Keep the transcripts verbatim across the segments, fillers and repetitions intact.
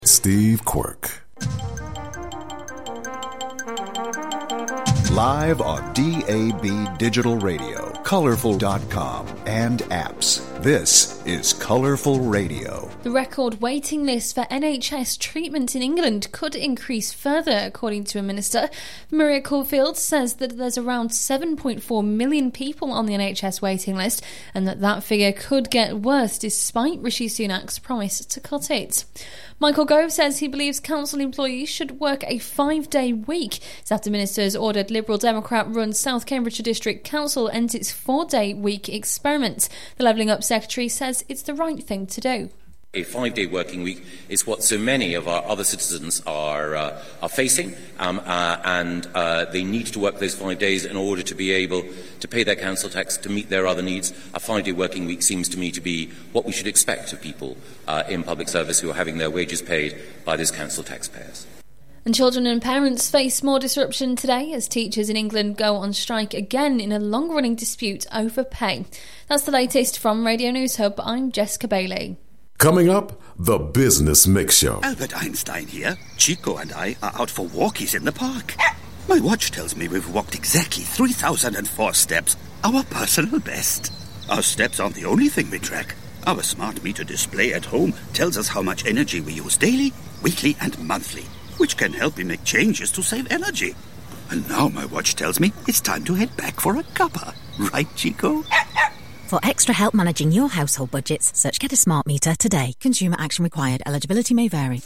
Steve Quirk. Live on D A B Digital Radio, Colorful dot com, and apps. This is Colourful Radio. The record waiting list for N H S treatment in England could increase further, according to a minister. Maria Caulfield says that there's around seven point four million people on the N H S waiting list, and that that figure could get worse despite Rishi Sunak's promise to cut it. Michael Gove says he believes council employees should work a five-day week. It's after ministers ordered Liberal Democrat-run South Cambridgeshire District Council ends its four-day week experiment. The Levelling Up Secretary says it's the right thing to do. A five-day working week is what so many of our other citizens are uh, are facing, um, uh, and uh, they need to work those five days in order to be able to pay their council tax, to meet their other needs. A five-day working week seems to me to be what we should expect of people uh, in public service who are having their wages paid by those council taxpayers. And children and parents face more disruption today as teachers in England go on strike again in a long-running dispute over pay. That's the latest from Radio News Hub. I'm Jessica Bailey. Coming up, the Business Mix Show. Albert Einstein here. Chico and I are out for walkies in the park. My watch tells me we've walked exactly three thousand four steps, our personal best. Our steps aren't the only thing we track. Our smart meter display at home tells us how much energy we use daily, weekly and monthly, which can help me make changes to save energy. And now my watch tells me it's time to head back for a cuppa. Right, Chico? For extra help managing your household budgets, search Get a Smart Meter today. Consumer action required. Eligibility may vary.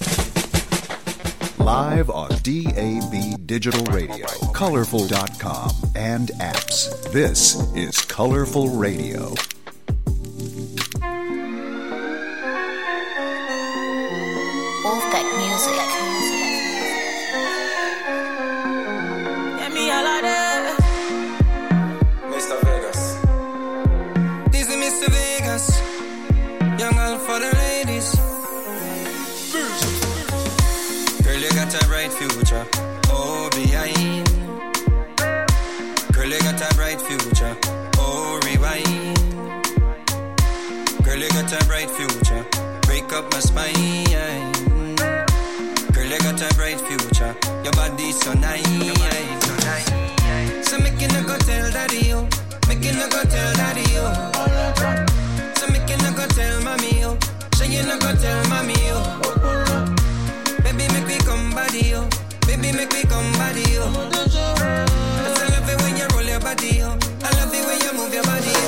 Live on D A B Digital Radio, Colorful dot com, and apps. This is Colourful Radio. Wolfpack Music. Yeah, me all of that. Mister Vegas. This is Mister Vegas. Young all for the ladies. Girl, you got a bright future. Oh, behind. Girl, you got a bright future. Oh, rewind. Girl, you got a bright future. Break up my spine. Girl, you got a bright future. Your body's so nice. So make you no go tell daddy you. Make you no go tell daddy you. So make you no go tell mommy you. So you no go tell mommy you. Baby, make me come body you. Baby, make me come body you. Cause I love it when you roll your body you. I love it when you move your body you.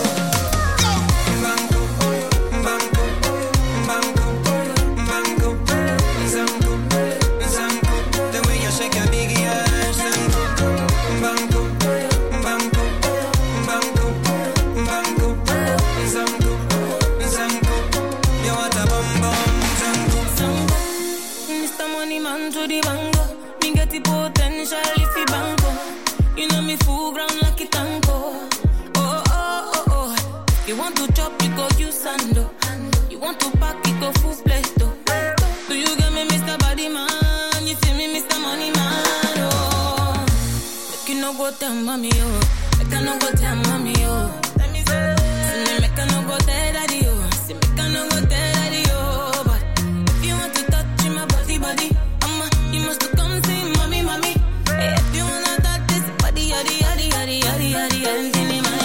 Banco, banco, banco, banco, zango, zango. The way you shake your big ass, zango, banco, banco, banco, banco, zango, zango. You want a bum bum, zango, zango. Mister Money Man to the bango. Me get the potential if you bango. You know me full ground like it tango. Oh, oh, oh, oh. You want to chop, you go use sando. You want to pack, you go full plate. Do you get me, Mister Body Man? You feel me, Mister Money Man? Oh, make you no go tell mommy, oh. Make you no go tell mommy, oh. Let me say, say make you no go tell daddy, oh. Say make you no go tell daddy, oh. But if you want to touch my body, body, I'ma, you must come see mommy, mommy. Hey, if you wanna touch this body, yaddy, yaddy, yaddy, yaddy, yaddy, yaddy, yaddy, my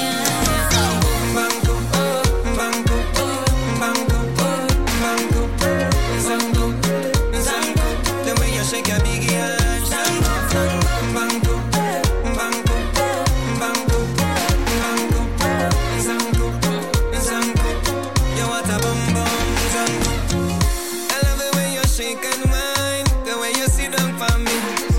bango, bango, bango, bango, zango, zango. The way you shake your big ass, zango, bango, bango, bango, bango, zango, zango. You want a bum bum, zango. I love the way you shake and whine, the way you sit down for me.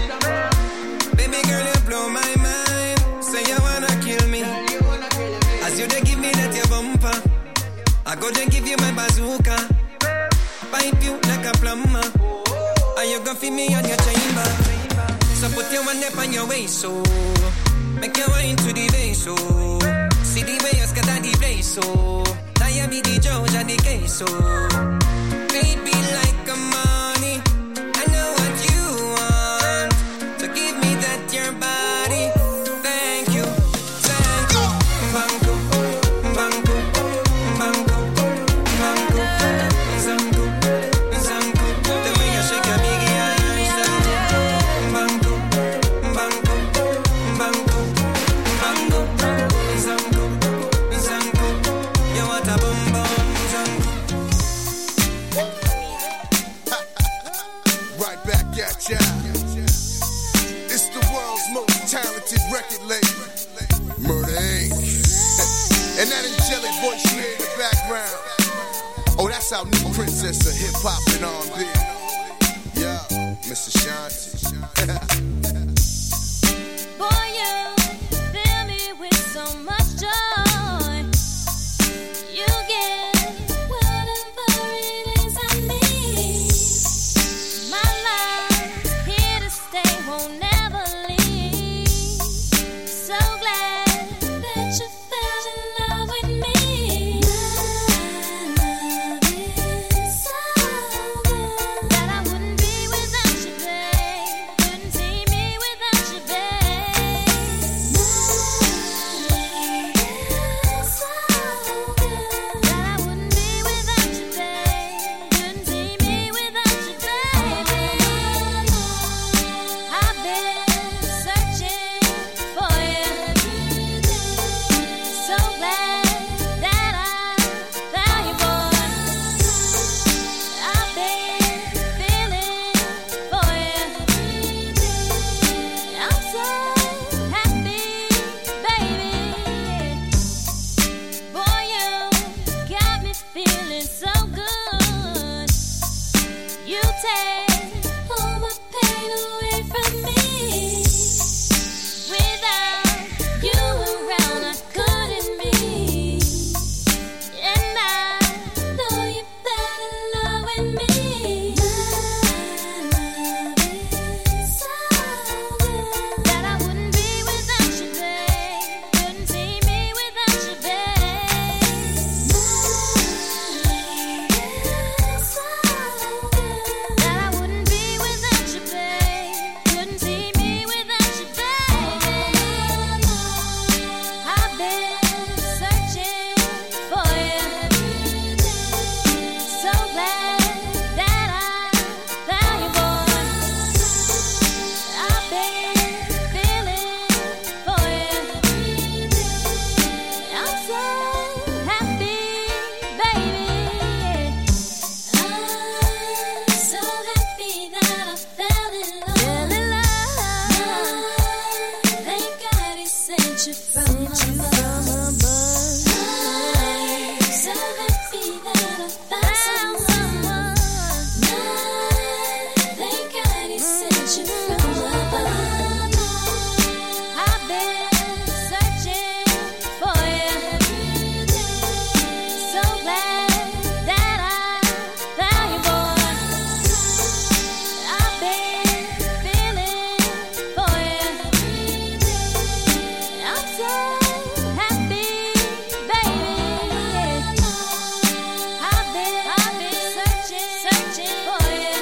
Baby girl, you blow my mind. Say you wanna kill me. As you they give me that your bumper, I go then give you my bazooka. Pipe you like a plumber. And you gon' feed me on your chamber. So put your one up on your waist, so make your way into the base, so see the way you scatter the place, so now you be the judge and the case, so baby like a money. I know what you want, so give me that your body. Thank you, thank you. Banco, banco, banco, banco, zango, zango. The way you shake catch out. It's the world's most talented record label, Murder Incorporated. And that angelic voice you hear in the background, oh, that's our new princess of hip-hop and R and B. Yeah, Miss Ashanti. Boy, you fill me with so much joy. You get whatever it is I need. My love, here to stay, won't never leave. So glad that you fell in love with me. My love is so good that I wouldn't be without you, babe. Couldn't see me without you, babe. My love is so good that I wouldn't be without you, babe. Couldn't see me without you, baby. I've been searching for you. So glad that I found you, boy. I've been feeling for you. I'm so happy, baby. Boy, you got me feeling so good. You take all my pain away from me. Without you around, I couldn't be. And I know you fell in love with me. My love is so good that I wouldn't be without you, babe. Couldn't see me without you, babe. My love is so good that I wouldn't be without you, babe. Couldn't see me without you, baby. I've been searching for you. So glad that I found you, boy. I've been feeling for you. I'm so happy, baby. I'm so happy that I fell in love. Thank God He sent you from above. I'm so happy that I found someone. Thank God He sent you from above. I've been searching for you. So glad that I found you, boy. I've been feeling for you. I'm so happy, baby. I've been, I've been searching, searching for you.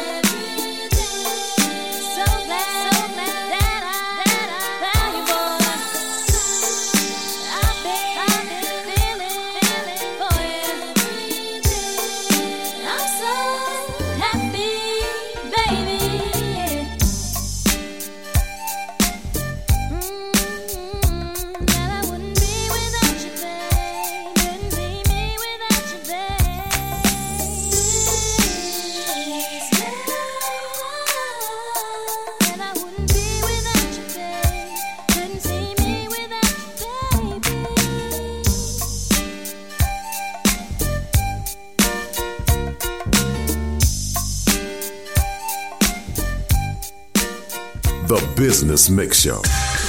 So glad, so glad that I, that I found you, boy. I've been, I've been feeling, feeling for you. I'm so happy, baby. Mm, that I wouldn't be without you, babe. Couldn't see me without you, babe. That I wouldn't be without you, babe. Couldn't see me without you, baby. The Business Mix Show.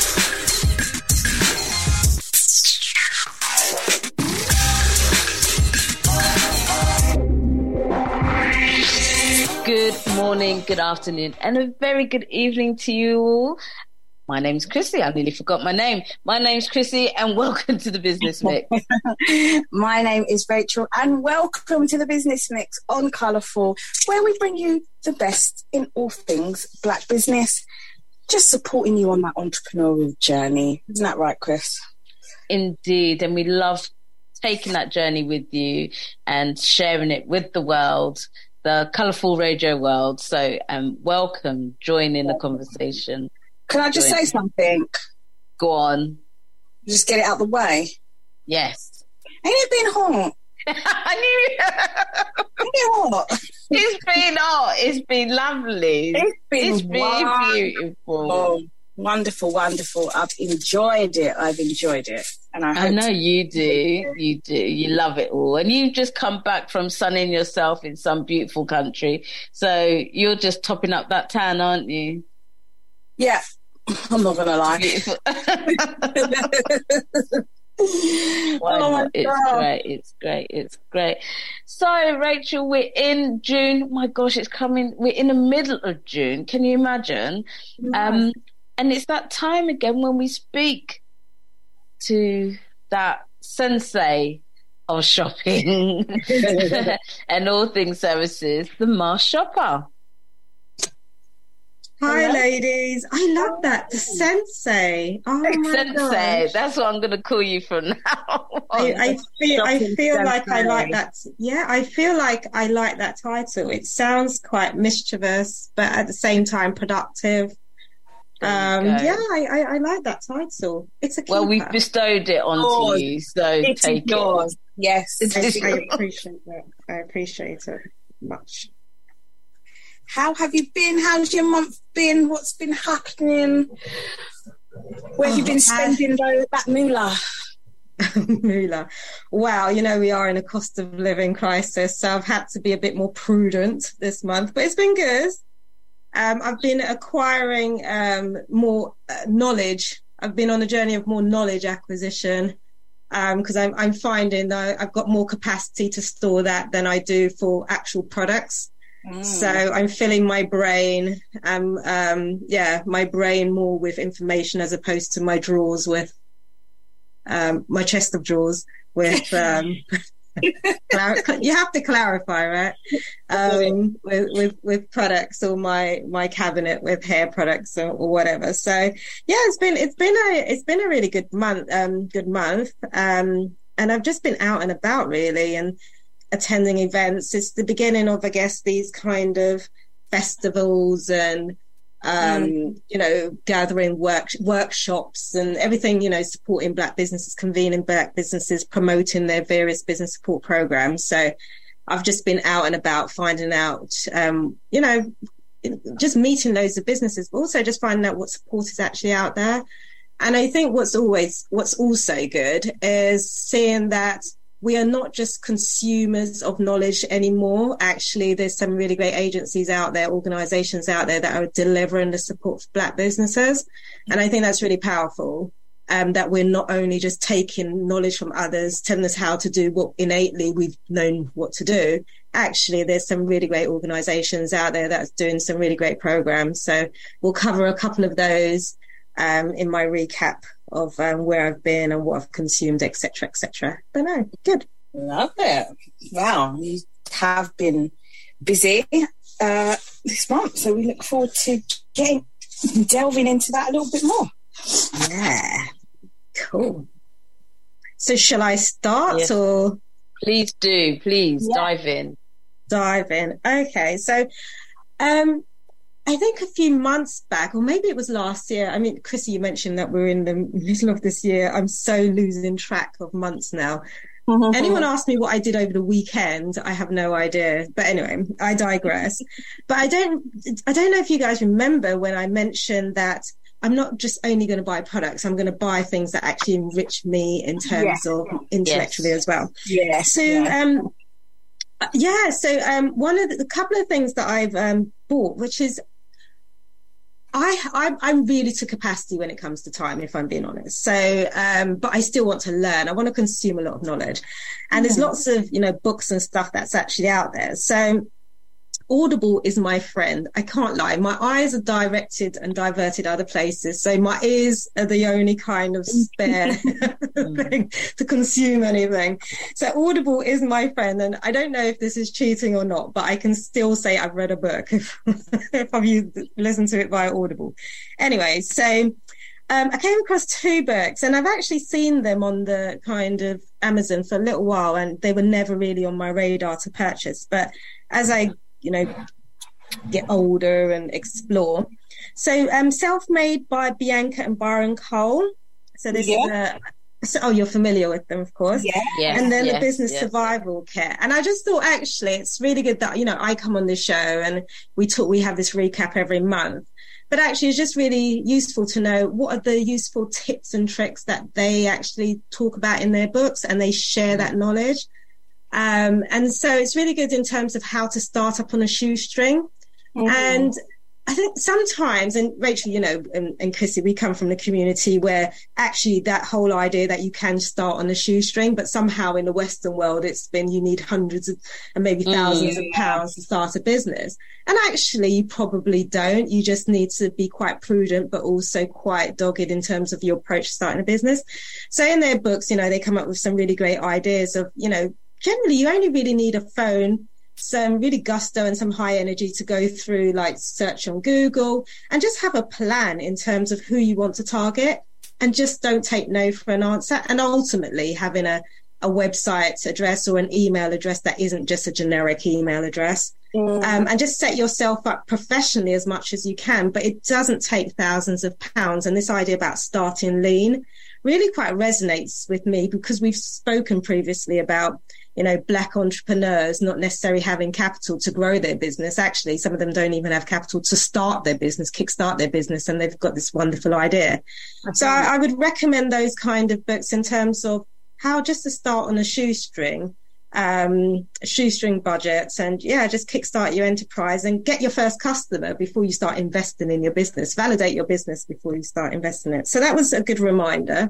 Good morning, good afternoon, and a very good evening to you all. My name's Chrissy. I nearly forgot my name. My name's Chrissy, and welcome to the Business Mix. My name is Rachel, and welcome to the Business Mix on Colourful, where we bring you the best in all things black business, just supporting you on that entrepreneurial journey. Isn't that right, Chris? Indeed, and we love taking that journey with you and sharing it with the world, the colourful radio world. So um, welcome, join in the conversation. Can I just join. say something? Go on. Just get it out of the way. Yes. Ain't it been hot? I knew it's been oh, it's been lovely. It's been, it's been wonderful. beautiful. Oh, wonderful, wonderful. I've enjoyed it. I've enjoyed it. And I, I hope know to- you do. You do. You love it all. And you've just come back from sunning yourself in some beautiful country. So you're just topping up that tan, aren't you? Yeah. I'm not going to lie. Beautiful. Oh Why my not? It's God. great. It's great. It's great. So, Rachel, we're in June. My gosh, it's coming. We're in the middle of June. Can you imagine? Um, and it's that time again when we speak to that sensei of shopping and all things services, the Mars Shopper. Hi, Hello? ladies. I love that. The sensei. Oh, my Sensei. gosh. That's what I'm going to call you from now. I, I feel, I Shopping feel like I sensei. like that. Yeah, I feel like I like that title. It sounds quite mischievous, but at the same time productive. Um, go. yeah, I, I, I like that title. It's a keeper. Well, we've bestowed it onto Oh, you, so It's take yours. Yes. It's I, I appreciate that. I appreciate it much. How have you been? How's your month been? What's been happening? Where have you Oh, been spending tho- that moolah? Moolah. Wow, you know, we are in a cost of living crisis, so I've had to be a bit more prudent this month, but it's been good. Um, I've been acquiring um, more uh, knowledge. I've been on a journey of more knowledge acquisition because I'm, I'm finding that I've got more capacity to store that than I do for actual products. Mm. So I'm filling my brain, um, um, yeah, my brain more with information as opposed to my drawers with, um, my chest of drawers with, um, clar- you have to clarify, right? Um, with, with, with products or my, my cabinet with hair products or, or whatever. So yeah, it's been, it's been a, it's been a really good month, um, good month. Um, and I've just been out and about really and attending events. It's the beginning of, I guess, these kind of festivals and, um, mm. you know, gathering work, workshops and everything, you know, supporting Black businesses, convening Black businesses, promoting their various business support programs. So I've just been out and about finding out, um, you know, just meeting loads of businesses, but also just finding out what support is actually out there. And I think what's always, what's also good is seeing that we are not just consumers of knowledge anymore. Actually, there's some really great agencies out there, organizations out there that are delivering the support for Black businesses. And I think that's really powerful, um, that we're not only just taking knowledge from others, telling us how to do what innately we've known what to do. Actually, there's some really great organizations out there that's doing some really great programs. So we'll cover a couple of those um, in my recap of um, where I've been and what I've consumed, et cetera, et cetera. But no, good. Love it. Wow, you have been busy uh, this month, so we look forward to getting delving into that a little bit more. Yeah, cool. So shall I start Yes. or? Please do. Please Yeah. dive in. Dive in. Okay, so um, I think a few months back, or maybe it was last year. I mean, Chrissy, you mentioned that we're in the middle of this year. I'm so losing track of months now. Anyone asked me what I did over the weekend, I have no idea. But anyway, I digress. But I don't, I don't know if you guys remember when I mentioned that I'm not just only going to buy products, I'm going to buy things that actually enrich me in terms Yes. of intellectually Yes. as well. Yes. So, yeah. um, yeah, so um, one of the, the couple of things that I've um, bought, which is I, I I'm really to capacity when it comes to time, if I'm being honest. So, um, but I still want to learn. I want to consume a lot of knowledge, and there's lots of you know books and stuff that's actually out there. So, Audible is my friend. I can't lie. My eyes are directed and diverted other places. So my ears are the only kind of spare thing to consume anything. So Audible is my friend. And I don't know if this is cheating or not, but I can still say I've read a book if, if I've used, listened to it via Audible. Anyway, so um, I came across two books and I've actually seen them on the kind of Amazon for a little while and they were never really on my radar to purchase. But as I you know, get older and explore. So, um, Self-Made by Bianca and Byron Cole. So this Yeah. is a, So, oh, you're familiar with them, of course. Yeah. Yes, And then yes, the business yes. survival kit. And I just thought, actually, it's really good that, you know, I come on this show and we talk, we have this recap every month. But actually, it's just really useful to know what are the useful tips and tricks that they actually talk about in their books, and they share that knowledge. Um, and so it's really good in terms of how to start up on a shoestring. Mhm. And I think sometimes, and Rachel, you know, and, and Chrissy, we come from the community where actually that whole idea that you can start on a shoestring, but somehow in the Western world, it's been you need hundreds of and maybe thousands Mm, of yeah. pounds to start a business. And actually, you probably don't. You just need to be quite prudent, but also quite dogged in terms of your approach to starting a business. So in their books, you know, they come up with some really great ideas of, you know, generally you only really need a phone, some really gusto and some high energy to go through, like search on Google, and just have a plan in terms of who you want to target, and just don't take no for an answer. And ultimately having a, a website address or an email address that isn't just a generic email address. Mm. Um, and just set yourself up professionally as much as you can, but it doesn't take thousands of pounds. And this idea about starting lean really quite resonates with me, because we've spoken previously about, you know, Black entrepreneurs not necessarily having capital to grow their business. Actually, some of them don't even have capital to start their business, kickstart their business, and they've got this wonderful idea. So I, I would recommend those kind of books in terms of how just to start on a shoestring, um, shoestring budgets, and yeah, just kickstart your enterprise and get your first customer before you start investing in your business. Validate your business before you start investing in it. So that was a good reminder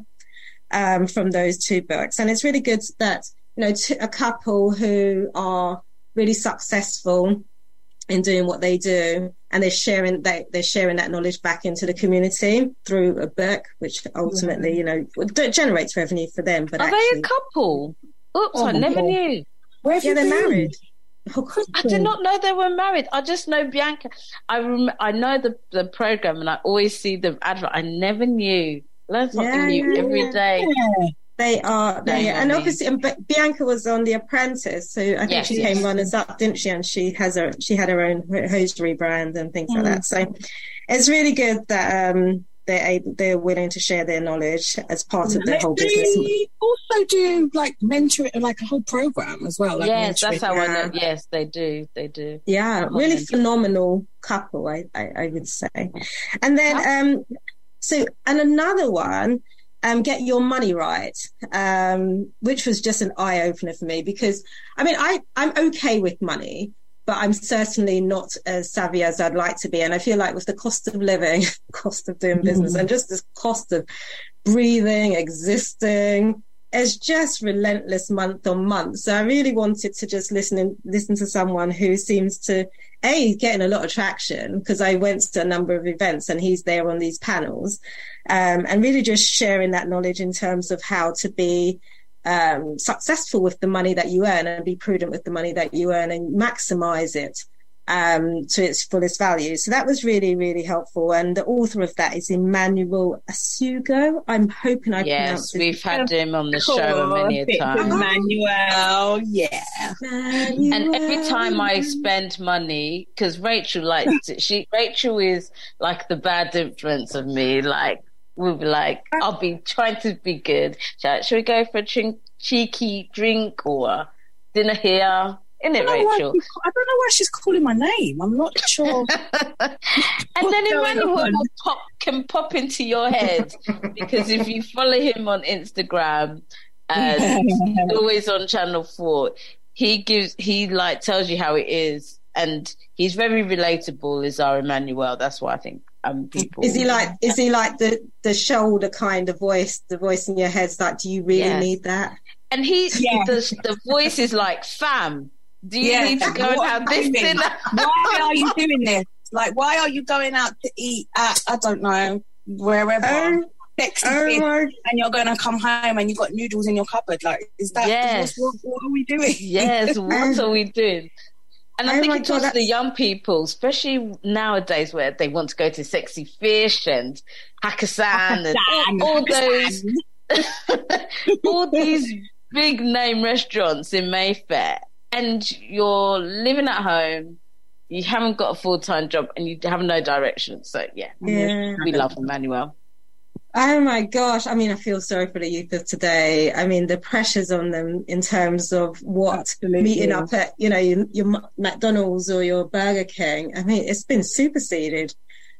um, from those two books. And it's really good that, you know, t- a couple who are really successful in doing what they do, and they're sharing they, they're sharing that knowledge back into the community through a book, which ultimately, you know, generates revenue for them. But Are actually, they a couple? Oops, Oh I my never God. knew. Where have yeah, you they're been? married. I did not know they were married. I just know Bianca. I rem- I know the the program, and I always see the advert. I never knew. Learn something Yeah, new yeah, every yeah. day. They are, they, Yeah, and yeah. obviously, and Bi- Bianca was on The Apprentice, so I think Yes, she yes. came runners up, didn't she? And she has her, she had her own hosiery brand and things like that. So it's really good that um, they're able, they're willing to share their knowledge as part of their whole business. They also do like mentoring, like a whole program as well. Like Yes, that's mentoring. how I know. Yes, they do. They do. Yeah, Oh, really man. phenomenal couple, I, I, I would say. And then, um, so, and another one, um, Get Your Money Right, um, which was just an eye opener for me, because, I mean, I, I'm okay with money, but I'm certainly not as savvy as I'd like to be. And I feel like with the cost of living, cost of doing business, and just the cost of breathing, existing, it's just relentless month on month. So I really wanted to just listen and listen to someone who seems to, A, getting a lot of traction, because I went to a number of events and he's there on these panels, um, and really just sharing that knowledge in terms of how to be um, successful with the money that you earn, and be prudent with the money that you earn, and maximize it um, to its fullest value. So that was really, really helpful. And the author of that is Emmanuel Asugo. I'm hoping I Yes, pronounced it. we've had him on the show many a time. Emmanuel, yeah. And every time I spend money, because Rachel likes it, she Rachel is like the bad influence of me. Like we'll be like, I'll be trying to be good. Shall, shall we go for a trin- cheeky drink or dinner here? Isn't it, I don't know why Rachel? she's- I don't know why she's calling my name. I'm not sure. And then going Emmanuel on? will pop, can pop into your head, because if you follow him on Instagram, and he's always on Channel Four, he gives he like tells you how it is, and he's very relatable. Is our Emmanuel? That's what I think. Um, people Is he like? Is he like the the shoulder kind of voice? The voice in your head's like, do you really Yes. need that? And he Yeah. the the voice is like, fam, do you Yeah. need to go and What have am this I doing? dinner? Why are you doing this? Like, why are you going out to eat at, I don't know, wherever, Oh, sexy oh kid, my- and you're going to come home and you've got noodles in your cupboard? Like, is that, Yes. what, what, what are we doing? Yes, what are we doing? And I Oh think my it God, talks to the that's- young people, especially nowadays, where they want to go to Sexy Fish and Hakkasan and all, all those, all these big name restaurants in Mayfair, and you're living at home, you haven't got a full time job, and you have no direction. So yeah, Yeah. we love Emmanuel. Oh my gosh. I mean, I feel sorry for the youth of today. I mean, the pressures on them in terms of what Absolutely. meeting up at, you know, your, your McDonald's or your Burger King. I mean, it's been superseded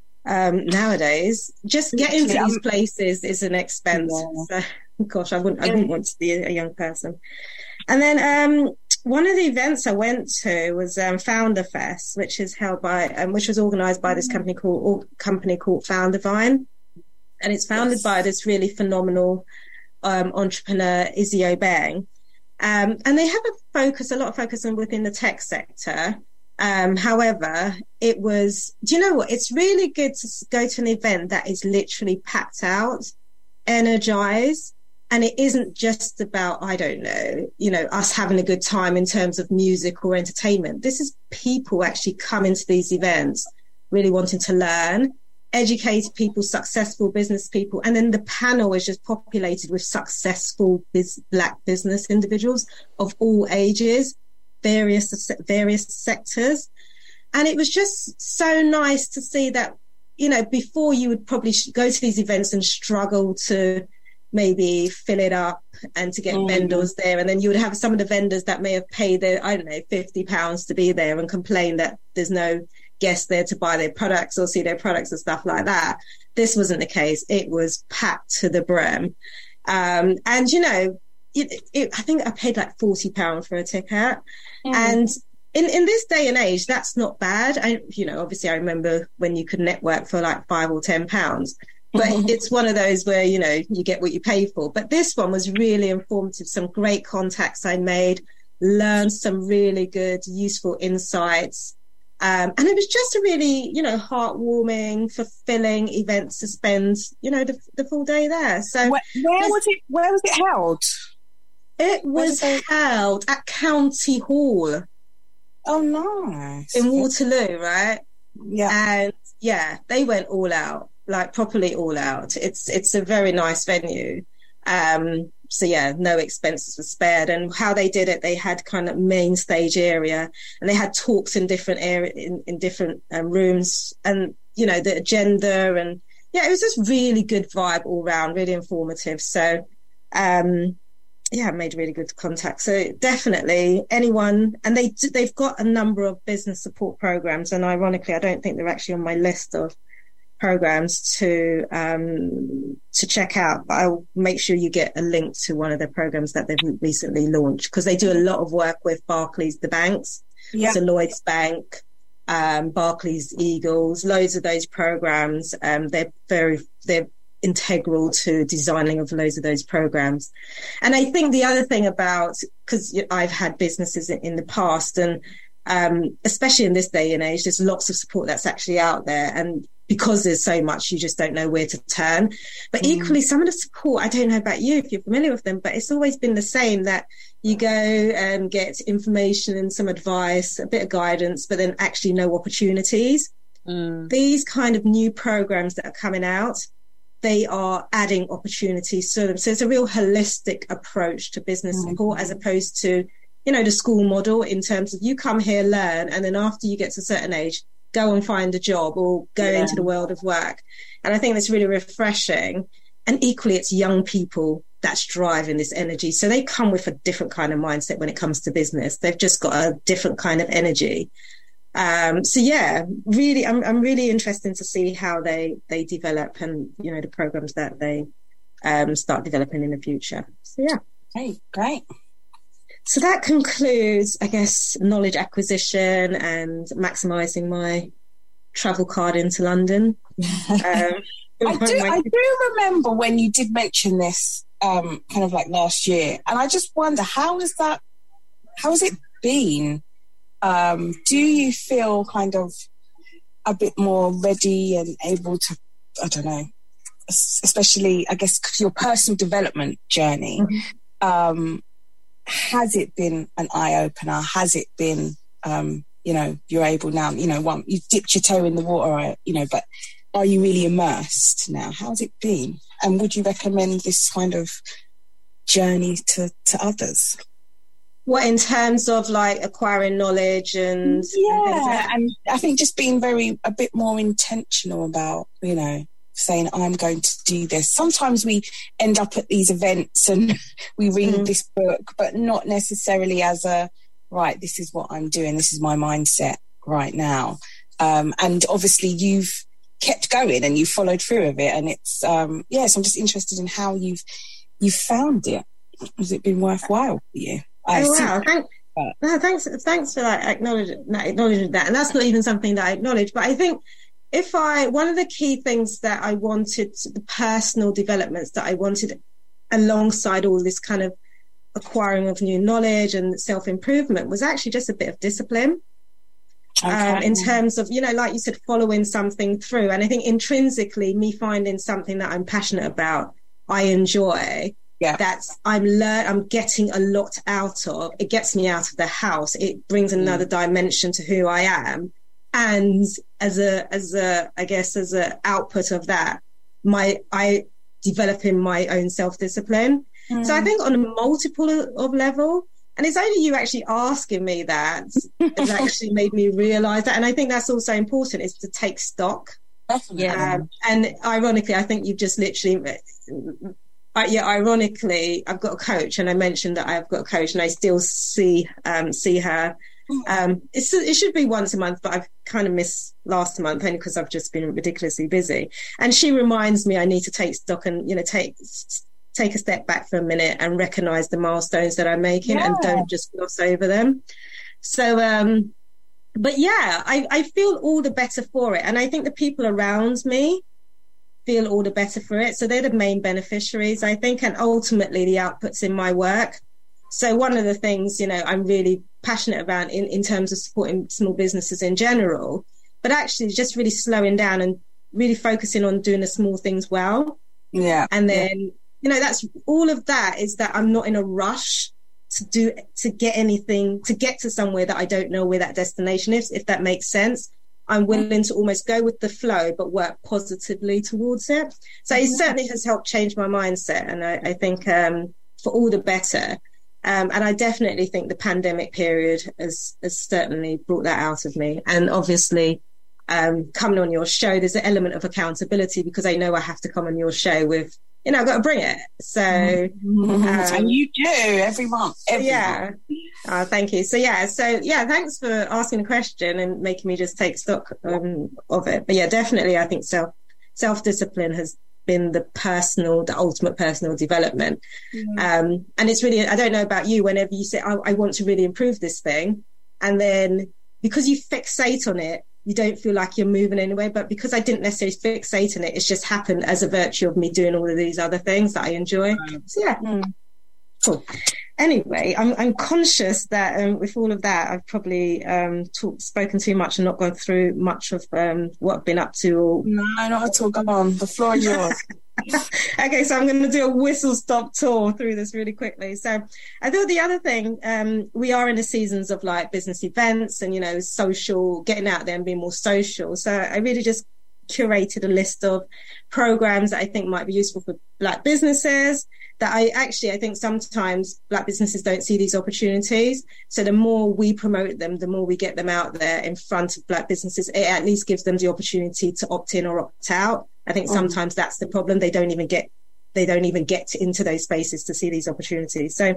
um, nowadays. Just getting to these places is an expense. Yeah. So, gosh, I wouldn't, I wouldn't want to be a young person. And then um, one of the events I went to was um, Founder Fest, which is held by, um, which was organised by this company called company called Foundervine. And it's founded yes. by this really phenomenal um, entrepreneur, Izzy Obeng. Um, and they have a focus, a lot of focus on within the tech sector. Um, however, it was, do you know what? It's really good to go to an event that is literally packed out, energized. And it isn't just about, I don't know, you know, us having a good time in terms of music or entertainment. This is people actually coming to these events, really wanting to learn, educate people, successful business people. And then the panel is just populated with successful biz- Black business individuals of all ages, various, various sectors. And it was just so nice to see that, you know, before you would probably go to these events and struggle to maybe fill it up and to get mm. vendors there. And then you would have some of the vendors that may have paid their, I don't know, fifty pounds to be there and complain that there's no guests there to buy their products or see their products and stuff like that. This wasn't the case. It was packed to the brim. Um, and, you know, it, it, I think I paid like forty pounds for a ticket. Mm. And in, in this day and age, that's not bad. I, you know, obviously I remember when you could network for like five or ten pounds. But it's one of those where, you know, you get what you pay for. But this one was really informative. Some great contacts I made, learned some really good, useful insights. Um, and it was just a really, you know, heartwarming, fulfilling event to spend, you know, the, the full day there. So where, where was it? Where was it held? It was it held at County Hall. Oh, nice. In Waterloo, right? Yeah. And yeah, they went all out. Like properly all out. It's it's a very nice venue. Um, so yeah, no expenses were spared. And how they did it, they had kind of main stage area, and they had talks in different area in, in different um, rooms, and you know the agenda, and yeah, it was just really good vibe all round, really informative. So um, yeah, I made really good contact. So definitely anyone, and they they've got a number of business support programs, and ironically, I don't think they're actually on my list of programs to um to check out, but I'll make sure you get a link to one of the programs that they've recently launched, because they do a lot of work with Barclays, the banks, yep. So Lloyds Bank, um Barclays Eagles, loads of those programs. Um they're very they're integral to designing of loads of those programs. And I think the other thing about, because I've had businesses in, in the past, and um especially in this day and age, there's lots of support that's actually out there, and because there's so much, you just don't know where to turn. But mm. equally, some of the support, I don't know about you if you're familiar with them, but it's always been the same, that you go and get information and some advice, a bit of guidance, but then actually no opportunities. Mm. These kind of new programs that are coming out, they are adding opportunities to them. So it's a real holistic approach to business mm. support, as opposed to, you know, the school model in terms of you come here, learn, and then after you get to a certain age, go and find a job or go yeah. into the world of work. And I think that's really refreshing. And equally, it's young people that's driving this energy. So they come with a different kind of mindset when it comes to business. They've just got a different kind of energy. Um, so yeah, really, I'm, I'm really interested to see how they, they develop, and, you know, the programs that they um, start developing in the future. So yeah. Great, great. So that concludes, I guess, knowledge acquisition and maximising my travel card into London. Um, I do, I do remember when you did mention this, um, kind of like last year, and I just wonder, how has that, how has it been? Um, do you feel kind of a bit more ready and able to, I don't know, especially, I guess, your personal development journey? Mm-hmm. Um, has it been an eye-opener? Has it been, um, you know, you're able now, you know, one, you've dipped your toe in the water, you know, but are you really immersed now? How's it been? And would you recommend this kind of journey to, to others? What, in terms of like acquiring knowledge and... Yeah, and, and I think just being very, a bit more intentional about, you know, saying, I'm going to do this. Sometimes we end up at these events and we read mm. this book, but not necessarily as a, right, this is what I'm doing. This is my mindset right now. Um, and obviously you've kept going and you followed through with it. And it's, um, yes, yeah, so I'm just interested in how you've, you've found it. Has it been worthwhile for you? I oh, wow. Thank, no, thanks, thanks for that, acknowledging that, acknowledging that. And that's not even something that I acknowledge, but I think if I, one of the key things that I wanted, the personal developments that I wanted alongside all this kind of acquiring of new knowledge and self-improvement was actually just a bit of discipline. Okay. Um, in terms of, you know, like you said, following something through. And I think intrinsically me finding something that I'm passionate about, I enjoy, yeah. that's, I'm learn, I'm getting a lot out of. It gets me out of the house. It brings another mm. dimension to who I am. And as a, as a, I guess, as a output of that, my, I developing my own self-discipline. Mm. So I think on a multiple of level, and it's only you actually asking me that has actually made me realise that. And I think that's also important, is to take stock. Yeah. Um, and ironically, I think you've just literally, uh, yeah, ironically, I've got a coach, and I mentioned that I've got a coach, and I still see um, see her. Um, it's, it should be once a month, but I've kind of missed last month only because I've just been ridiculously busy. And she reminds me I need to take stock and, you know, take take a step back for a minute and recognize the milestones that I'm making yeah. and don't just gloss over them. So, um, but yeah, I, I feel all the better for it. And I think the people around me feel all the better for it. So they're the main beneficiaries, I think, and ultimately the outputs in my work. So one of the things, you know, I'm really passionate about in, in terms of supporting small businesses in general, but actually just really slowing down and really focusing on doing the small things well. Yeah. And then, yeah. you know, that's all of that is that I'm not in a rush to do, to get anything, to get to somewhere that I don't know where that destination is, if that makes sense. I'm willing to almost go with the flow, but work positively towards it. So it certainly has helped change my mindset. And I, I think um, for all the better. Um, and I definitely think the pandemic period has, has certainly brought that out of me. And obviously, um, coming on your show, there's an element of accountability because I know I have to come on your show with, you know, I've got to bring it. So, mm-hmm. um, and you do every month. Every yeah. month. Oh, thank you. So, yeah. So, yeah, thanks for asking the question and making me just take stock um, of it. But yeah, definitely, I think self, self-discipline has been the personal, the ultimate personal development. Mm-hmm. Um, and it's really, I don't know about you, whenever you say, I, I want to really improve this thing. And then because you fixate on it, you don't feel like you're moving anywhere. But because I didn't necessarily fixate on it, it's just happened as a virtue of me doing all of these other things that I enjoy. Mm-hmm. So yeah, mm. cool. Anyway, I'm, I'm conscious that um, with all of that, I've probably um, talked, spoken too much and not gone through much of um, what I've been up to. Or... No, not at all. Come on, the floor is yours. Okay, so I'm going to do a whistle-stop tour through this really quickly. So I thought the other thing, um, we are in the seasons of like business events and, you know, social, getting out there and being more social. So I really just curated a list of programs that I think might be useful for Black businesses. That I actually, I think sometimes Black businesses don't see these opportunities. So the more we promote them, the more we get them out there in front of Black businesses, it at least gives them the opportunity to opt in or opt out. I think sometimes that's the problem. They don't even get, they don't even get into those spaces to see these opportunities. So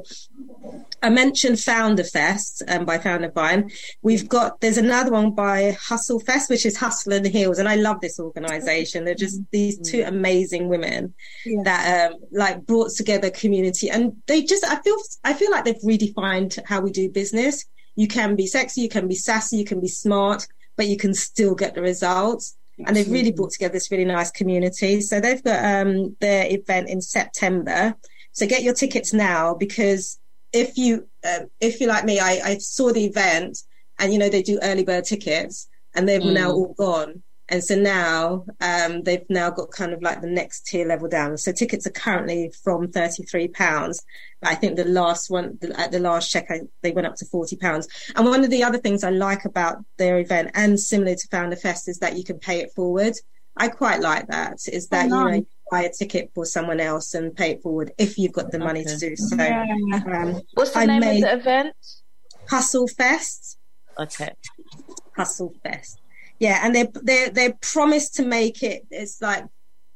I mentioned Founder Fest um, by Founder Vine. We've got, there's another one by Hustle Fest, which is Hustle and Heels. And I love this organization. They're just these two amazing women yeah. that um, like brought together community. And they just, I feel, I feel like they've redefined how we do business. You can be sexy, you can be sassy, you can be smart, but you can still get the results. And they've really brought together this really nice community. So they've got um, their event in September. So get your tickets now, because if you, uh, if you're like me, I, I saw the event and, you know, they do early bird tickets and they've mm. now all gone. And so now um, they've now got kind of like the next tier level down. So tickets are currently from thirty-three pounds. But I think the last one, at the last check, I, they went up to forty pounds. And one of the other things I like about their event, and similar to Founder Fest, is that you can pay it forward. I quite like that, is that, oh, nice. you know, you buy a ticket for someone else and pay it forward if you've got the money okay. to do so. Yeah. Um, What's the I name made of the event? Hustle Fest. Okay. Hustle Fest. Yeah, and they they they promised to make it. It's like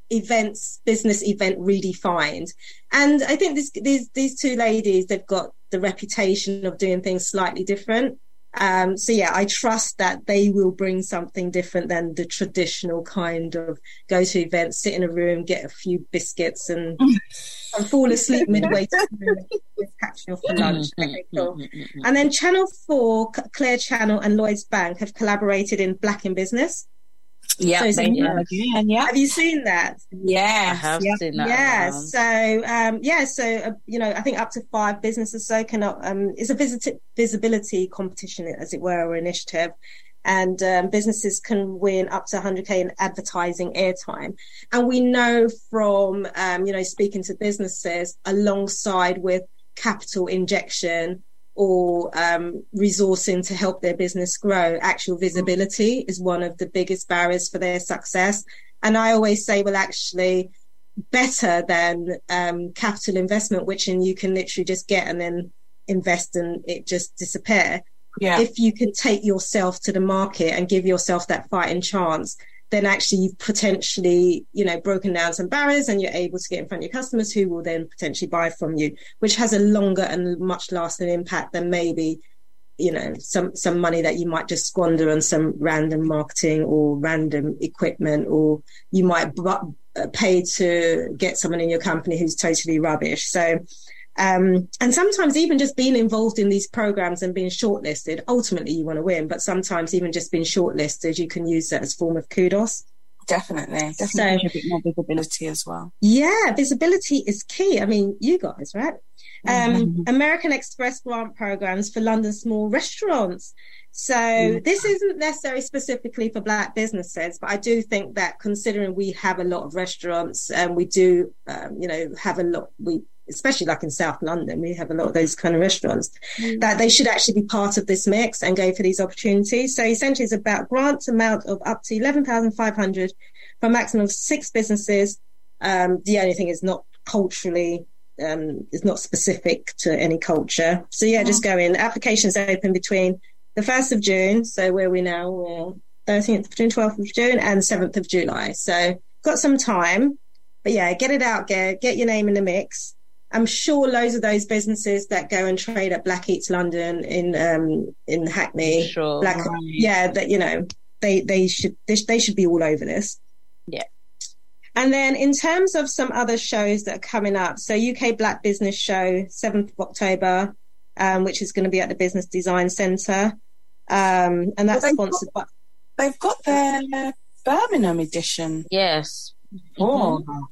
events, business event redefined. And I think this, these these two ladies, they've got the reputation of doing things slightly different. Um, so yeah, I trust that they will bring something different than the traditional kind of go to events, sit in a room, get a few biscuits and, and fall asleep midway through, catch you for lunch. Okay, cool. And then Channel four, Clear Channel and Lloyds Bank have collaborated in Black in Business. Yeah, so, so, yeah. yeah. Have you seen that? Yeah, I have yeah. seen that. Yeah, around. so um, yeah, so uh, you know, I think up to five businesses so can um, it's a visit- visibility competition, as it were, or initiative, and um, businesses can win up to one hundred k in advertising airtime. And we know from um, you know, speaking to businesses alongside with capital injection or um, resourcing to help their business grow, actual visibility is one of the biggest barriers for their success. And I always say, well, actually, better than um, capital investment, which and you can literally just get and then invest and it just disappear. Yeah. If you can take yourself to the market and give yourself that fighting chance, then actually you've potentially, you know, broken down some barriers and you're able to get in front of your customers who will then potentially buy from you, which has a longer and much lasting impact than maybe, you know, some, some money that you might just squander on some random marketing or random equipment, or you might b- pay to get someone in your company who's totally rubbish. So, Um, and sometimes even just being involved in these programs and being shortlisted, ultimately you want to win, but sometimes even just being shortlisted, you can use that as a form of kudos. Definitely. Definitely So, a bit more visibility as well. Yeah, visibility is key. I mean, you guys, right? Um, Mm-hmm. American Express grant programs for London small restaurants. So mm. this isn't necessarily specifically for Black businesses, but I do think that considering we have a lot of restaurants and we do, um, you know, have a lot, we, especially like in South London, we have a lot of those kind of restaurants, mm. that they should actually be part of this mix and go for these opportunities. So essentially it's about grant amount of up to eleven thousand five hundred for a maximum of six businesses. Um, the only thing is not culturally, um, it's not specific to any culture. So yeah, mm. just go in. Applications open between the first of June, so where are we now? We're thirteenth, between twelfth of June and seventh of July. So got some time, but yeah, get it out, get, get your name in the mix. I'm sure loads of those businesses that go and trade at Black Eats London in um in Hackney, sure. Black, right. yeah, that you know they they should they, they should be all over this. Yeah. And then in terms of some other shows that are coming up, so U K Black Business Show, seventh of October, um, which is going to be at the Business Design Centre, um, and that's well, sponsored got, by. They've got their Birmingham edition. Yes. Oh. Mm-hmm.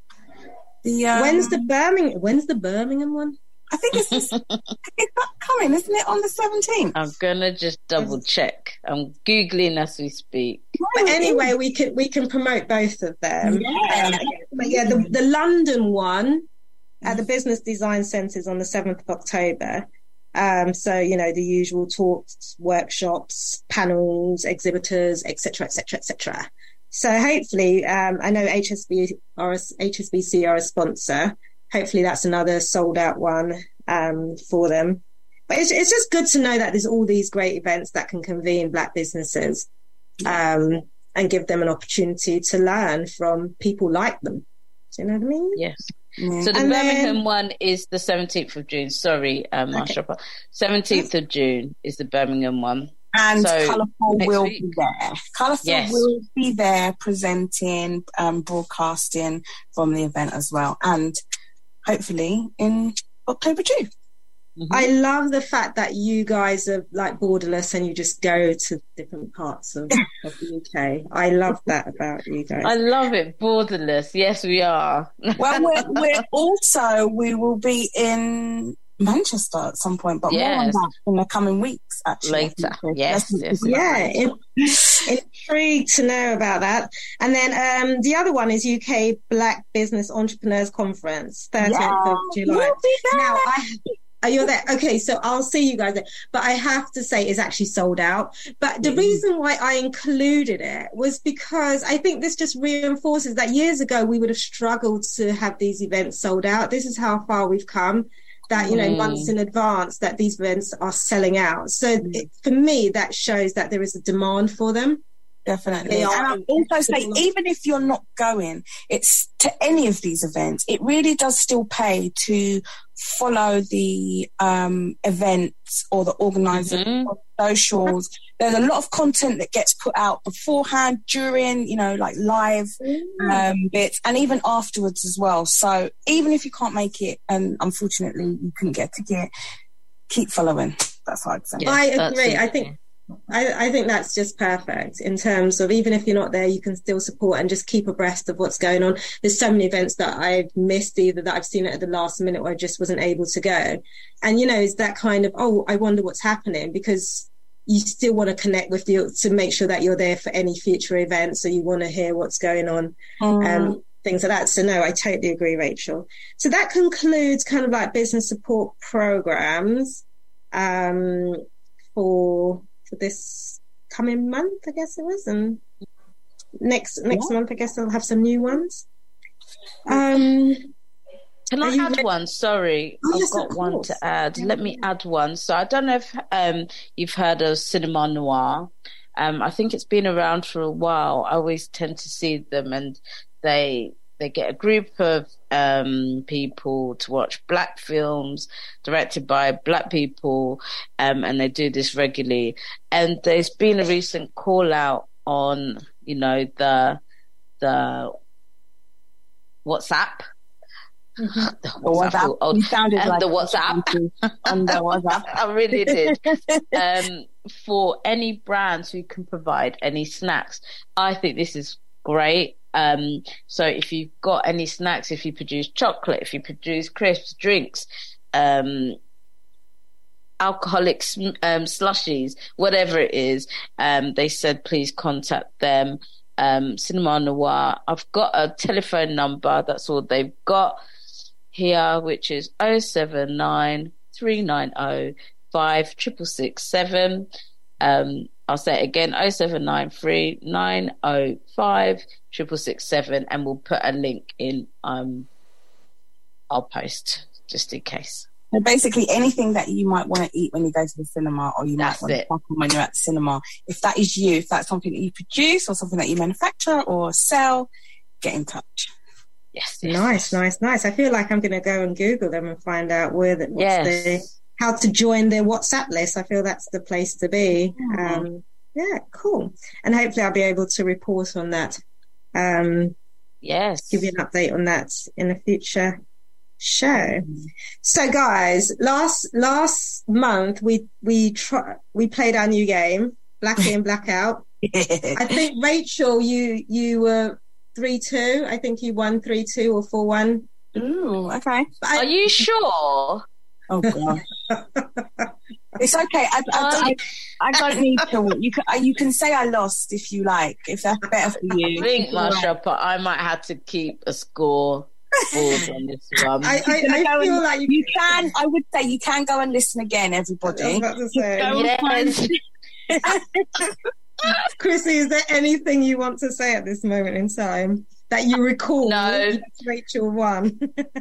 The, um, when's the Birmingham? When's the Birmingham one? I think it's this, it's coming, isn't it, on the seventeenth? I'm gonna just double check. I'm googling as we speak. But anyway, we can we can promote both of them. Yeah. Um, but yeah, the, the London one at the Business Design Centre is on the seventh of October. Um, so you know the usual talks, workshops, panels, exhibitors, et cetera, et cetera, et cetera. So hopefully, um, I know H S B are a, H S B C are a sponsor. Hopefully that's another sold out one um, for them. But it's, it's just good to know that there's all these great events that can convene Black businesses um, and give them an opportunity to learn from people like them. Do you know what I mean? Yes. Mm. So the and Birmingham then, one is the seventeenth of June. Sorry, um, Marsha. Okay. seventeenth of June is the Birmingham one. And so, Colourful will week. be there. Colourful yes. will be there presenting, um, broadcasting from the event as well. And hopefully in October too. Mm-hmm. I love the fact that you guys are like borderless and you just go to different parts of, of the U K. I love that about you guys. I love it, borderless. Yes, we are. Well, we're, we're also, we will be in Manchester at some point, but yes. more on that in the coming weeks, actually. Later, yes. yes yeah, it, intrigued to know about that. And then um, the other one is U K Black Business Entrepreneurs Conference, thirteenth yeah, of July. We'll be there. Now, I, are you there? Okay, so I'll see you guys there. But I have to say it's actually sold out. But the mm-hmm. reason why I included it was because I think this just reinforces that years ago we would have struggled to have these events sold out. This is how far we've come. That, you know, mm. months in advance that these events are selling out. So mm. it, for me, that shows that there is a demand for them. Definitely. They And are- I'll also say, even if you're not going, it's to any of these events, it really does still pay to follow the um, events or the organisers Mhm. on socials. There's a lot of content that gets put out beforehand, during, you know, like live um, bits, and even afterwards as well. So even if you can't make it, and unfortunately you couldn't get a ticket, keep following. That's what I'd say. I agree. I think I, I think that's just perfect in terms of, even if you're not there, you can still support and just keep abreast of what's going on. There's so many events that I've missed, either that I've seen it at the last minute or I just wasn't able to go. And, you know, it's that kind of, oh, I wonder what's happening, because you still want to connect with you to make sure that you're there for any future events. So you want to hear what's going on, Mm. um, things like that. So no, I totally agree, Rachel. So that concludes kind of like business support programs um, for for this coming month, I guess it was, and next next Yeah. month I guess I'll have some new ones. Um, Can I Are you add ready? one? Sorry, Oh, I've yes, got of one course. to add. Let me add one. So I don't know if um, you've heard of Cinema Noir. Um, I think it's been around for a while. I always tend to see them, and they they get a group of um, people to watch black films directed by black people, um, and they do this regularly. And there's been a recent call out on, you know, the the WhatsApp. Mhm. The The WhatsApp. old- You sounded and like the WhatsApp. on the WhatsApp. I really did. Um, for any brands who can provide any snacks, I think this is great. Um, so if you've got any snacks, if you produce chocolate, if you produce crisps, drinks, um, alcoholic sm- um, slushies, whatever it is, um, they said please contact them. Um, Cinema Noir. I've got a telephone number. That's all they've got here, which is oh seven nine, three nine oh, five six six seven. Um, I'll say it again, oh seven nine three nine oh five six six seven, and we'll put a link in um our post just in case. So basically, anything that you might want to eat when you go to the cinema, or you That's might want it. to pack on when you're at the cinema, if that is you, if that's something that you produce or something that you manufacture or sell, get in touch. Yes, nice, nice, nice. I feel like I'm going to go and Google them and find out where the, what's Yes. the, how to join their WhatsApp list. I feel that's the place to be. Yeah. Um, yeah, cool. And hopefully I'll be able to report on that. Um, yes. Give you an update on that in a future show. So guys, last last month we we try, we played our new game, Black In, Black Out. I think Rachel, you you were three two. I think you won three two or four one. Ooh, okay. Are you sure? Oh god. It's okay. I, I, I, I don't need to. You can you can say I lost if you like. If that's better for you. I think, Marsha, but I might have to keep a score board on this one. I, I, I Go feel and- like you, you can. I would say you can go and listen again, everybody. I was about to say. Go and find- Yes. Chrissy, is there anything you want to say at this moment in time that you recall? No. Yes, Rachel won.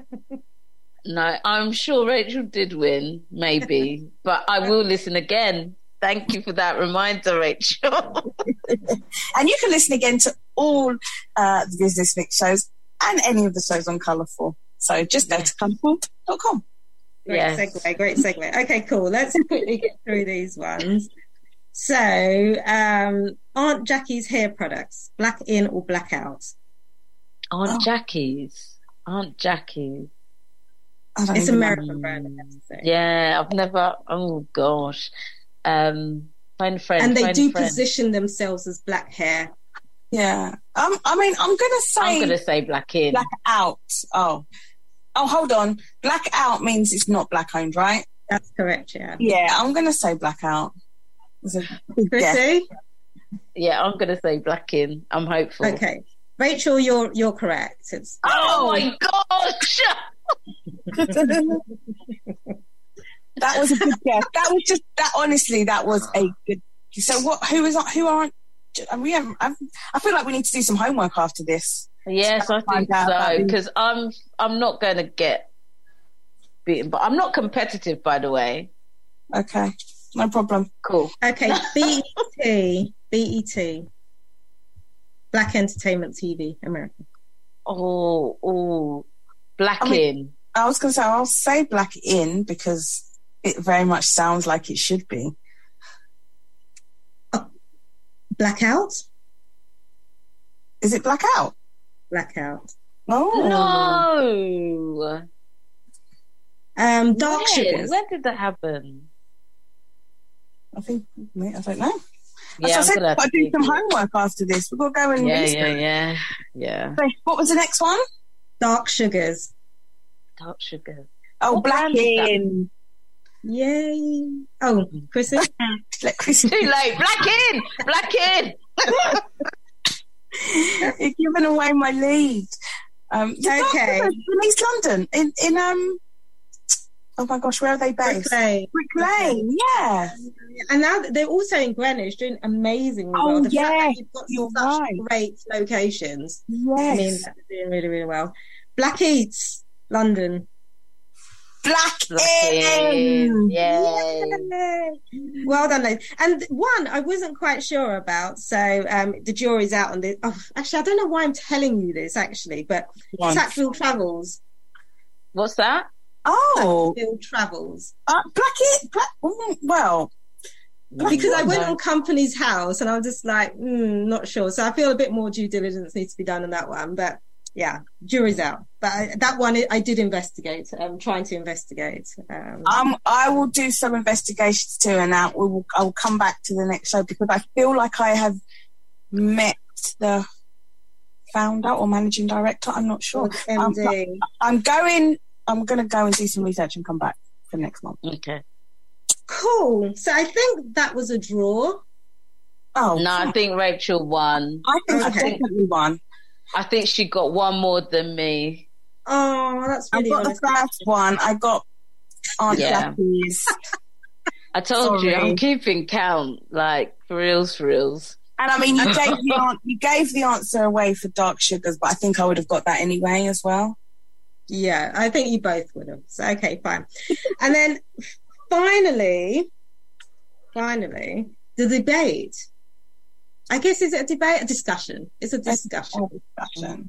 No, I'm sure Rachel did win, maybe, but I will listen again. Thank you for that reminder, Rachel. And you can listen again to all uh, the Business Mix shows and any of the shows on Colourful. So just go to colourful dot com. Great Yes. segue, great segue. Okay, cool. Let's quickly get through these ones. So, um, Aunt Jackie's hair products, black in or black out? Aunt Oh. Jackie's. Aunt Jackie's. I don't It's even know. American brand, I have to say. Yeah, I've never. Oh gosh. Um, phone a friend. And they phone a do friend. position themselves as black hair. Yeah. Um, I mean, I'm going to say I'm gonna say black in. black out. Oh. Oh, hold on. Black out means it's not black owned, right? That's correct, yeah. Yeah, I'm going to say black out. It's a big guess. Chrissy? Yeah, I'm gonna say black in. I'm hopeful. Okay. Rachel, you're you're correct. It's Oh my gosh! That was a good guess. That was just that. Honestly, that was a good. So what? Who is who aren't? We have, I I feel like we need to do some homework after this. Yes, I Find think out about so. these. Because I'm I'm not gonna get beaten, but I'm not competitive, by the way. Okay, no problem. Cool. okay. B E T. B E T. Black Entertainment T V, America. Oh, oh, Black I mean, In. I was going to say, I'll say Black In because it very much sounds like it should be. Oh, Blackout? Is it Blackout? Blackout. Oh. No. Um, Dark when? Sugars. When did that happen? I think, I don't know. Yeah, As I I'm said, gonna we've got to have to do some Google it. homework after this. We've got to go and Yeah, research. yeah, yeah, yeah. So, what was the next one? Dark Sugars. Dark Sugar. Oh, What Black brand is that? In. Yay. Oh, Chrissy? Let Chrissy. Too late. Black In. Black In. You're giving away my lead. Um, yeah, Okay. Dark Sugars in East London. In, in, um, oh my gosh, where are they based? Brick Lane. Brick Lane, yeah. And now they're also in Greenwich doing amazingly Oh, well. The fact yes, that you've got you're such right. great locations. Yes. I mean, they're doing really, really well. Black Eats, London. Black, Black In. In. Yay. Yay. Well done, ladies. And one I wasn't quite sure about, so um, the jury's out on this. Oh, actually, I don't know why I'm telling you this, actually, but One. Sackville Travels. What's that? Oh, Sackville Travels. uh, Black In. Black, mm, well, Black Because I In. went on Company's House and I was just like, mm, not sure. So I feel a bit more due diligence needs to be done on that one. But yeah, jury's out. But I, that one I did investigate. I'm trying to investigate. Um, Um, I will do some investigations too, and I will. I will come back to the next show because I feel like I have met the founder or managing director. I'm not sure. M Um, D. I'm going. I'm going to go and do some research and come back for next month. Okay. Cool. So I think that was a draw. Oh No, I think Rachel won. I think I Okay. definitely won. I think she got one more than me. Oh, that's I really got honest. the first one. I got Aunt Yeah. Jackie's. I told you, Sorry. I'm keeping count, like, for reals, for reals. And I mean, you gave the an- you gave the answer away for Dark Sugars, but I think I would have got that anyway as well. Yeah, I think you both would have. So, okay, fine. And then finally, finally, the debate. I guess is it a debate? A discussion. It's a discussion. A discussion.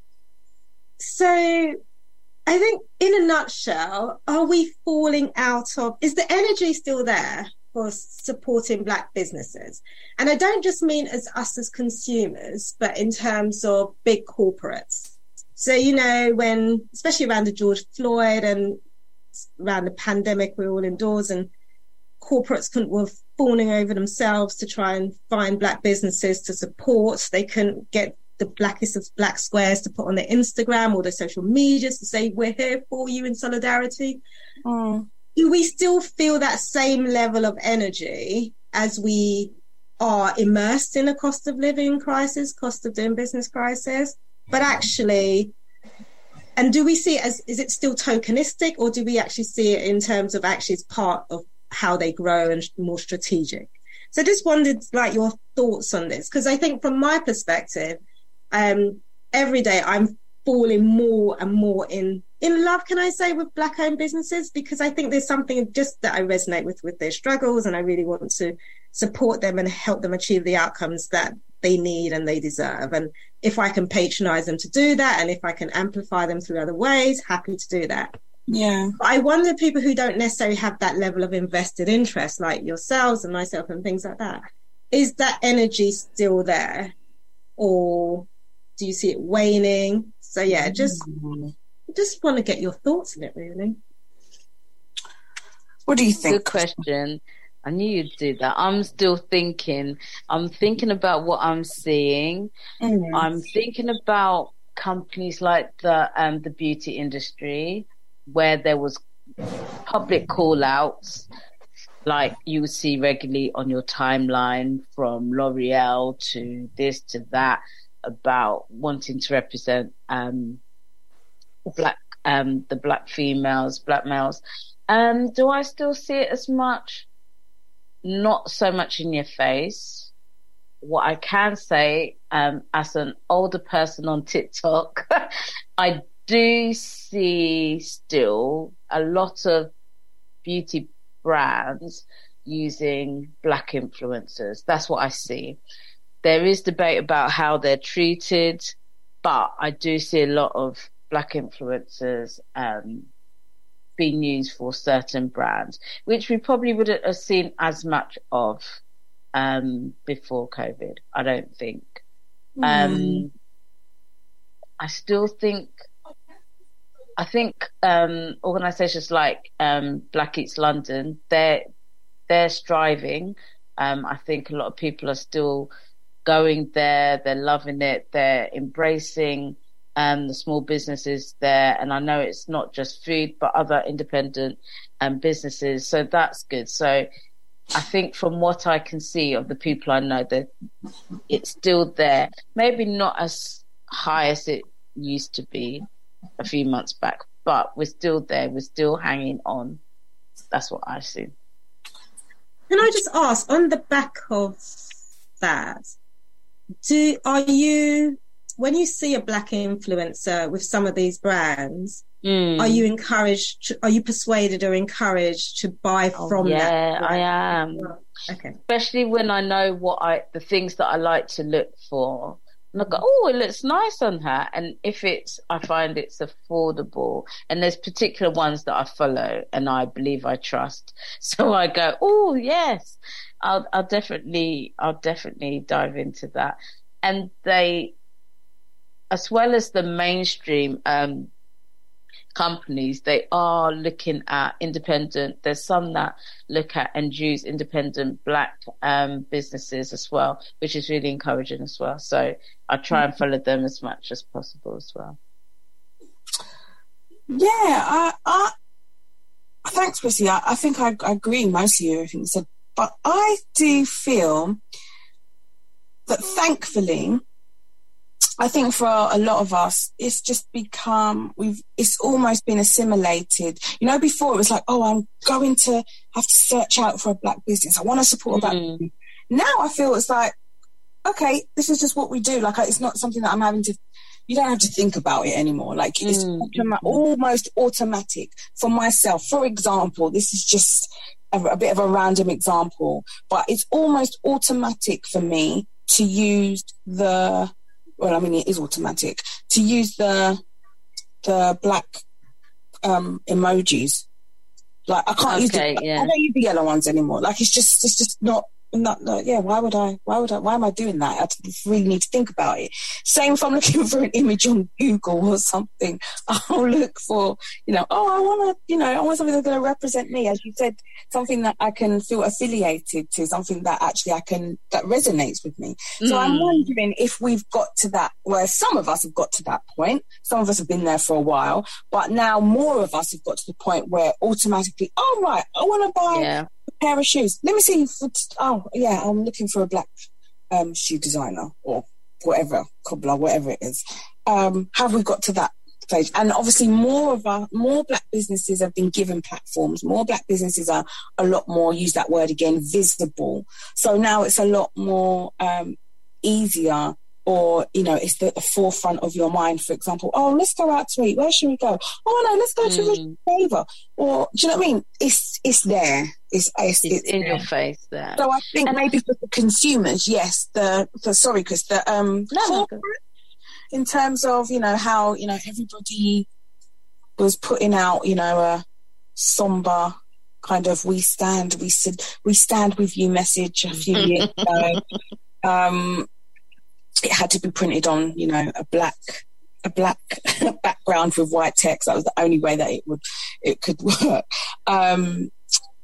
So I think in a nutshell, are we falling out of, is the energy still there for supporting Black businesses? And I don't just mean as us as consumers, but in terms of big corporates. So, you know, when, especially around the George Floyd and around the pandemic, we were all indoors and corporates couldn't, were fawning over themselves to try and find Black businesses to support. They couldn't get the blackest of Black squares to put on their Instagram or their social medias to say, we're here for you in solidarity. Mm. Do we still feel that same level of energy as we are immersed in a cost of living crisis, cost of doing business crisis? But actually, and do we see it as, is it still tokenistic, or do we actually see it in terms of actually it's part of how they grow and more strategic? So I just wondered, like, your thoughts on this, because I think from my perspective, um, every day I'm falling more and more in in love, can I say, with Black-owned businesses, because I think there's something just that I resonate with with their struggles, and I really want to support them and help them achieve the outcomes that they need and they deserve. And if I can patronize them to do that, and if I can amplify them through other ways, happy to do that. Yeah. But I wonder, people who don't necessarily have that level of invested interest, like yourselves and myself and things like that, is that energy still there, or do you see it waning? So yeah, just just want to get your thoughts on it, really. What do you think? Good question. I knew you'd do that. I'm still thinking. I'm thinking about what I'm seeing. Mm. I'm thinking about companies like the um, the beauty industry, where there was public call outs, like you would see regularly on your timeline, from L'Oreal to this to that, about wanting to represent um, black um, the black females, black males. Um, do I still see it as much? Not so much in your face. What I can say, um, as an older person on TikTok, I do see still a lot of beauty brands using black influencers. That's what I see. there is debate about how they're treated, but I do see a lot of black influencers um, being used for certain brands, which we probably wouldn't have seen as much of um, before COVID, I don't think. Mm. Um, I still think, I think um, organisations like um, Black Eats London, they're, they're striving. Um, I think a lot of people are still going there, they're loving it, they're embracing um, the small businesses there. And I know it's not just food, but other independent um, businesses. So that's good. So I think from what I can see of the people I know, that it's still there. Maybe not as high as it used to be a few months back, but we're still there. We're still hanging on. That's what I see. Can I just ask, on the back of that, do are you, when you see a black influencer with some of these brands, mm. are you encouraged, to, are you persuaded or encouraged to buy oh, from yeah, that? Yeah, I am. Okay. Especially when I know what I, the things that I like to look for. And I go, oh, it looks nice on her. And if it's, I find it's affordable. And there's particular ones that I follow and I believe I trust. So I go, oh, yes, I'll, I'll definitely, I'll definitely dive into that. And they, as well as the mainstream um, companies, they are looking at independent. There's some that look at and use independent black um, businesses as well, which is really encouraging as well. So I try and follow them as much as possible as well. Yeah, I, I thanks, Prissy. I, I think I, I agree mostly with everything you said, but I do feel that thankfully, I think for a lot of us, it's just become, we've, it's almost been assimilated. You know, before it was like, oh, I'm going to have to search out for a black business. I want to support a black Mm. business. Now I feel it's like, okay, this is just what we do. Like, it's not something that I'm having to, you don't have to think about it anymore. Like, it's Mm. automa- almost automatic for myself. For example, this is just a, a bit of a random example, but it's almost automatic for me to use the, well, I mean, it is automatic to use the the black um, emojis. Like, I can't use Okay, the, yeah. I don't use the yellow ones anymore. Like, it's just, it's just not, not, not, yeah. Why would I? Why would I? Why am I doing that? I really need to think about it. Same if I'm looking for an image on Google or something. I'll look for, you know, oh, I want to, you know, I want something that's going to represent me, as you said, something that I can feel affiliated to, something that actually I can, that resonates with me. So Mm. I'm wondering if we've got to that, where some of us have got to that point. Some of us have been there for a while, but now more of us have got to the point where automatically, oh, right, I want to buy Yeah. a pair of shoes. Let me see. If it's, oh, yeah, I'm looking for a black um, shoe designer or whatever, cobbler, whatever it is. Um, have we got to that stage? And obviously more of our, more black businesses have been given platforms. More black businesses are a lot more, use that word again, visible. So now it's a lot more um, easier, or, you know, it's the, the forefront of your mind. For example, oh, let's go out to eat. Where should we go? Oh, no, let's go to Rich Mm. Favour. Or, do you know what I mean? It's it's there. It's, it's, It's it's in there. your face there. So I think And- maybe for the consumers, yes, the, the sorry, Chris, the um, No, no, corporate, in terms of, you know, how, you know, everybody was putting out, you know, a somber kind of we stand, we said, we stand with you message a few years ago. Um, it had to be printed on, you know, a black a black background with white text. That was the only way that it would it could work. Um,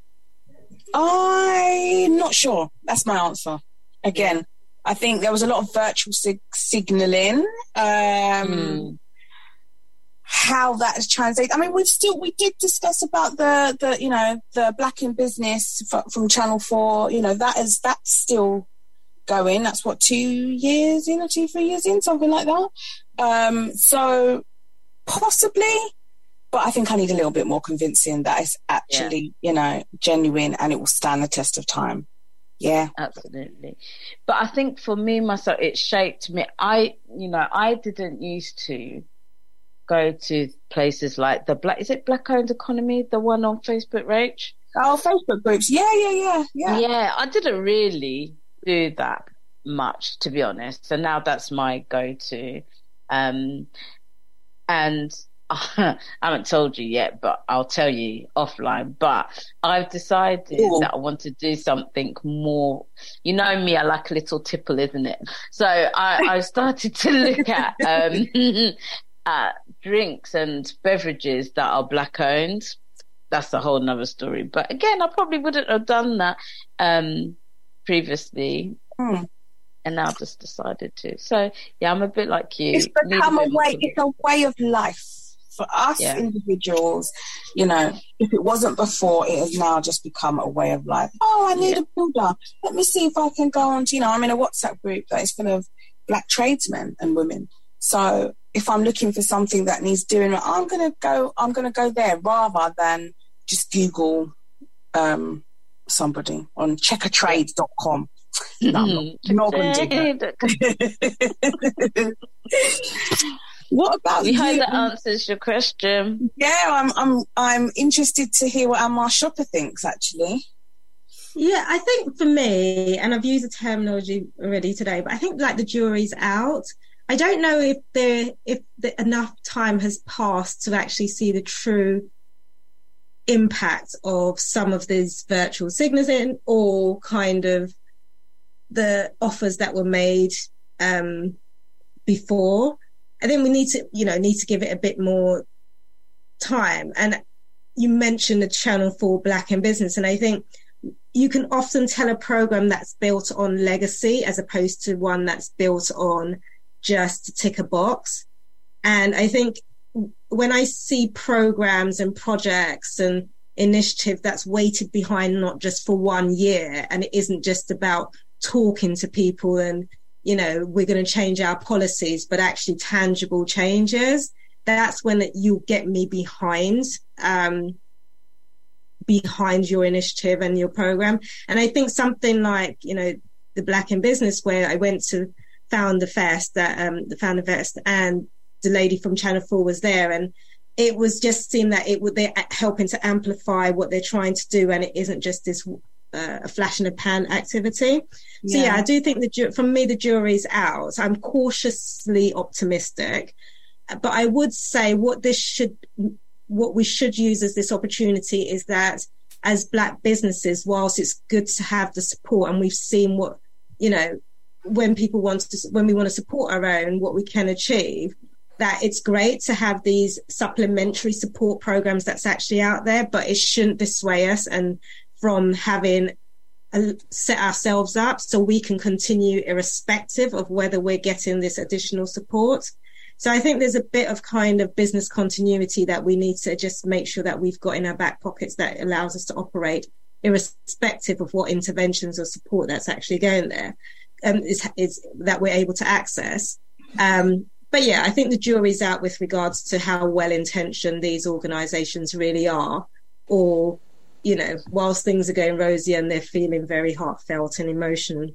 I'm not sure. That's my answer. Again, I think there was a lot of virtual sig- signalling. Um, Mm. How that is translated. I mean, we've still we did discuss about the the you know the Black in Business f- from Channel Four. You know, that is that's still going. That's what, two years in or two three years in, something like that. Um, so possibly, but I think I need a little bit more convincing that it's actually you know genuine and it will stand the test of time. Yeah, absolutely. But I think for me myself, it shaped me. I you know I didn't used to go to places like the black, is it Black Owned Economy, the one on Facebook, Rach? Oh, Facebook groups. Yeah, yeah, yeah, yeah. Yeah, I didn't really do that much, to be honest. So now that's my go-to. Um, and I haven't told you yet, but I'll tell you offline. But I've decided Ooh. that I want to do something more. You know me, I like a little tipple, isn't it? So I, I started to look at um, at drinks and beverages that are black owned. That's a whole nother story. But again, I probably wouldn't have done that um, previously. Hmm. And now I've just decided to. So yeah, I'm a bit like you. It's become a, a way. It's a way of life. For us yeah. individuals, you know, if it wasn't before, it has now just become a way of life. Oh, I need yeah. a builder. Let me see if I can go on to, you know, I'm in a WhatsApp group that is full of black tradesmen and women. So if I'm looking for something that needs doing, I'm going to go, I'm going to go there rather than just Google um, somebody on check a trade dot com. No, I'm not, not going to do that. What about we you? hope that answers your question. Yeah, I'm I'm I'm interested to hear what Amar Shopper thinks, actually. Yeah, I think for me, and I've used the terminology already today, but I think like the jury's out. I don't know if there if the, enough time has passed to actually see the true impact of some of these virtual signatures or kind of the offers that were made um, before. I think we need to, you know, need to give it a bit more time. And you mentioned the Channel four Black in Business, and I think you can often tell a program that's built on legacy as opposed to one that's built on just to tick a box. And I think when I see programs and projects and initiative that's weighted behind not just for one year, and it isn't just about talking to people and, you know, we're going to change our policies, but actually tangible changes, that's when you'll get me behind, um, behind your initiative and your program. And I think something like, you know, the Black in Business, where I went to Founder Fest, that, um, the Founder Fest, and the lady from Channel four was there, and it was just seemed that it would, they're helping to amplify what they're trying to do, and it isn't just this Uh, a flash in the pan activity. So yeah, yeah I do think the ju- from me the jury's out. I'm cautiously optimistic, but I would say what this should, what we should use as this opportunity is that as Black businesses, whilst it's good to have the support, and we've seen what, you know, when people want to, when we want to support our own, what we can achieve, that it's great to have these supplementary support programs that's actually out there, but it shouldn't dissuade us and from having a, set ourselves up so we can continue irrespective of whether we're getting this additional support. So I think there's a bit of kind of business continuity that we need to just make sure that we've got in our back pockets that allows us to operate irrespective of what interventions or support that's actually going there, um, is, is that we're able to access. Um, but yeah, I think the jury's out with regards to how well-intentioned these organisations really are, or, you know, whilst things are going rosy and they're feeling very heartfelt and emotional,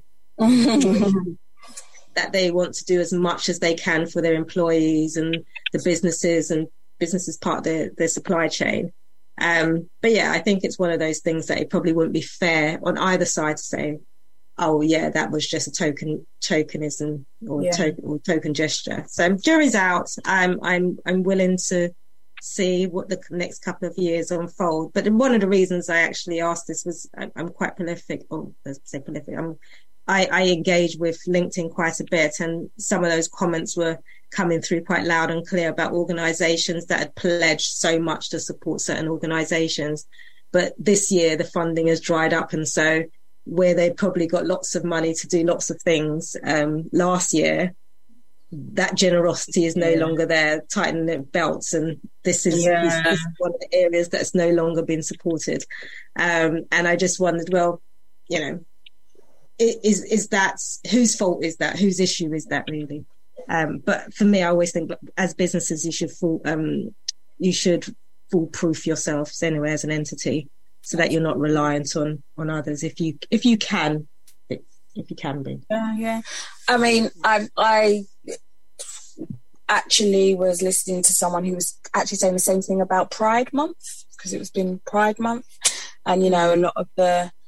that they want to do as much as they can for their employees and the businesses and businesses part of their, their supply chain. Um, but yeah, I think it's one of those things that it probably wouldn't be fair on either side to say, oh yeah, that was just a token tokenism or, yeah. token, or token gesture. So jury's out. I'm I'm I'm willing to see what the next couple of years unfold. But one of the reasons I actually asked this was I, I'm quite prolific, or let's say prolific. I'm, I, I engage with LinkedIn quite a bit, and some of those comments were coming through quite loud and clear about organisations that had pledged so much to support certain organisations, but this year the funding has dried up, and so where they probably got lots of money to do lots of things um, last year, that generosity is no yeah. longer there, tightening their belts, and this is, yeah. this, this is one of the areas that's no longer been supported. Um, and I just wondered, well, you know, is is that, whose fault is that? Whose issue is that really? Um, but for me, I always think as businesses, you should fool, um, you should foolproof yourselves anyway as an entity, so that you're not reliant on on others. If you if you can, if you can be. Yeah, yeah. I mean, I I. actually was listening to someone who was actually saying the same thing about Pride Month, because it was been Pride Month, and you know, a lot of the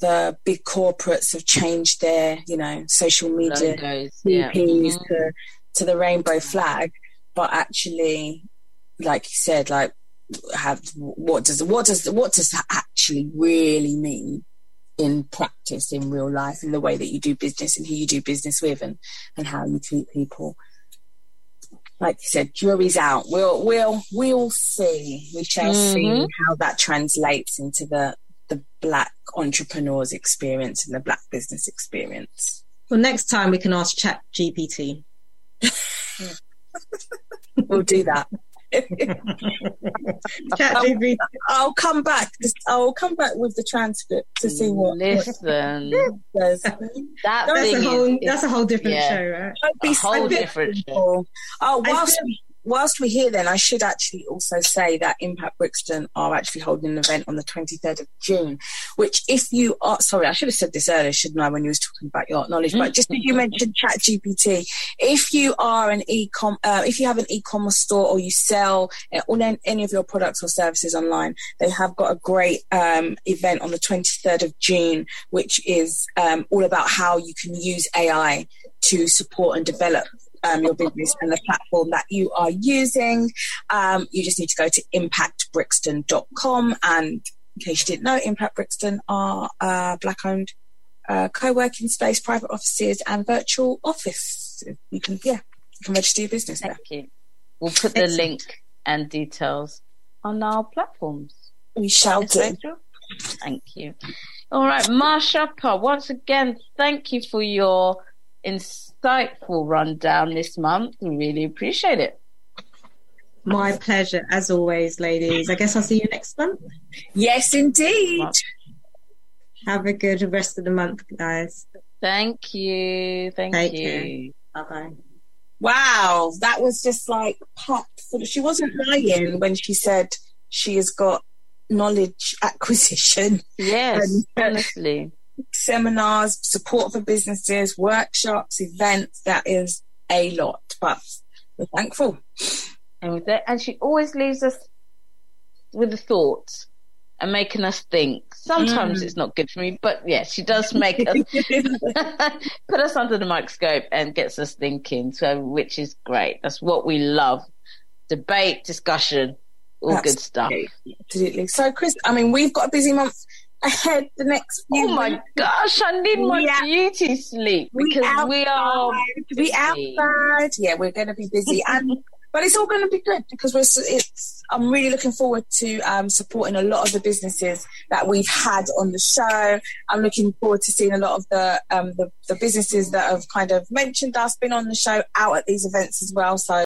the big corporates have changed their, you know, social media Logos, P yeah. Ps Mhm. to, to the rainbow flag, but actually, like you said, like have what does what does what does that actually really mean in practice, in real life, in the way that you do business and who you do business with, and and how you treat people. Like you said, jury's out. We'll we'll we'll see. We shall Mhm. see how that translates into the the Black entrepreneurs experience and the Black business experience. Well, next time we can ask Chat G P T. We'll do that. Chat G P T. I'll come back. I'll come back with the transcript to see what. Listen, what that That's thing a whole. is, that's a whole different yeah. show, right? Don't be a whole so different show. simple. Oh, I whilst feel- we, whilst we're here, then I should actually also say that Impact Brixton are actually holding an event on the twenty-third of June. Which, if you are sorry, I should have said this earlier, shouldn't I, when you was talking about your knowledge? But just as you mentioned Chat G P T, if you are an e-com, uh, if you have an e-commerce store or you sell uh, all any of your products or services online, they have got a great um, event on the twenty-third of June, which is um, all about how you can use A I to support and develop um, your business and the platform that you are using. Um, you just need to go to impact brixton dot com, and in case you didn't know, Impact Brixton are uh, Black-owned uh, co-working space, private offices, and virtual office. You can, yeah, you can register your business there. Thank you. We'll put the Excellent. link and details on our platforms. We shall Yes, do. Rachel? Thank you. All right, Marsha, once again, thank you for your insightful rundown this month. We really appreciate it. My pleasure, as always, ladies. I guess I'll see you next month. Yes, indeed. Have a good rest of the month, guys. Thank you. Thank Take you. Bye bye. Wow, that was just like packed full of- she wasn't lying when she said she has got knowledge acquisition. Yes, and, uh, honestly. seminars, support for businesses, workshops, events. That is a lot, but we're thankful. And with that, and she always leaves us with a thought and making us think. Sometimes Mm. it's not good for me, but yeah, she does make us put us under the microscope and gets us thinking. So, which is great. That's what we love. Debate, discussion, all good stuff. Absolutely. So, Chris, I mean, we've got a busy month ahead the next few Oh my weeks. gosh, I need my We are- beauty sleep we because we are outside, we outside. Yeah, we're going to be busy, and but it's all going to be good because we're. s- It's. I'm really looking forward to um, supporting a lot of the businesses that we've had on the show. I'm looking forward to seeing a lot of the um, the, the businesses that have kind of mentioned us, been on the show, out at these events as well. So